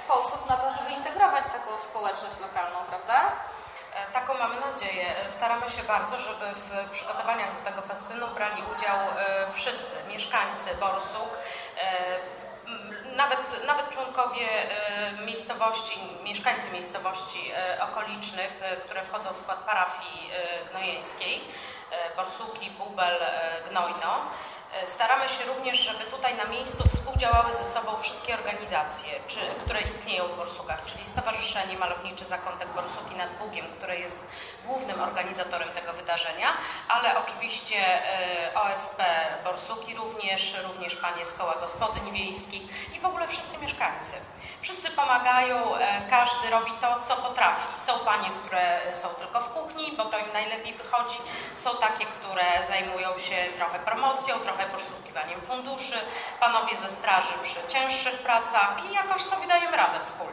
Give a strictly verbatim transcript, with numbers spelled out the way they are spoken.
sposób na to, żeby integrować taką społeczność lokalną, prawda? Taką mamy nadzieję. Staramy się bardzo, żeby w przygotowaniach do tego festynu brali udział wszyscy mieszkańcy Borsuk, nawet, nawet członkowie miejscowości, mieszkańcy miejscowości okolicznych, które wchodzą w skład parafii gnojeńskiej, Borsuki, Bubel, Gnojno. Staramy się również, żeby tutaj na miejscu współdziałały ze sobą wszystkie organizacje, czy, które istnieją w Borsukach, czyli Stowarzyszenie Malowniczy Zakątek Borsuki nad Bugiem, które jest głównym organizatorem tego wydarzenia, ale oczywiście O S P Borsuki również, również panie z Koła Gospodyń Wiejskich i w ogóle wszyscy mieszkańcy. Wszyscy pomagają, każdy robi to, co potrafi. Są panie, które są tylko w kuchni, bo to im najlepiej wychodzi. Są takie, które zajmują się trochę promocją, trochę poszukiwaniem funduszy. Panowie ze straży przy cięższych pracach i jakoś sobie dają radę wspólnie.